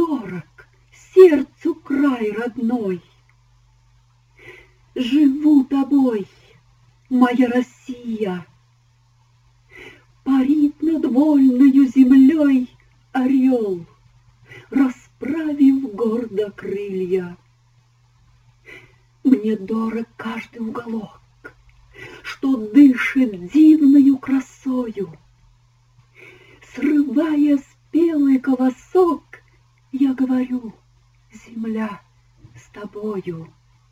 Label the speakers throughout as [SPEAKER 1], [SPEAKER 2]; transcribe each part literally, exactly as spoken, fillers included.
[SPEAKER 1] дорог сердцу край родной. Живу тобой, моя Россия. Парит над вольною землей орел, расправив гордо крылья. Мне дорог каждый уголок, что дышит дивною красою. Срывая спелый колосок, я говорю: земля, с тобою.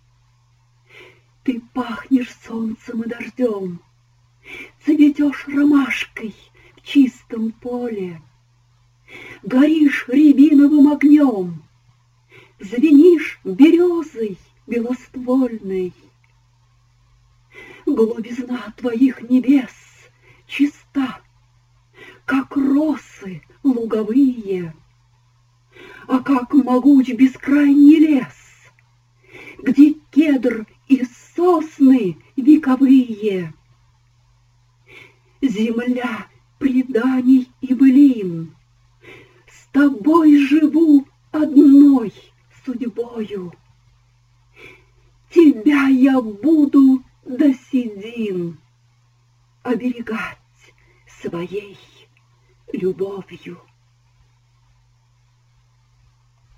[SPEAKER 1] Ты пахнешь солнцем и дождем, цветешь ромашкой в чистом поле, горишь рябиновым огнем, звенишь березой белоствольной. Голубизна твоих небес чиста, как росы луговые, а как могуч бескрайний лес, где кедр и сосны вековые. Земля преданий и былин, с тобой живу одной судьбою. Тебя я буду до седин оберегать своей любовью.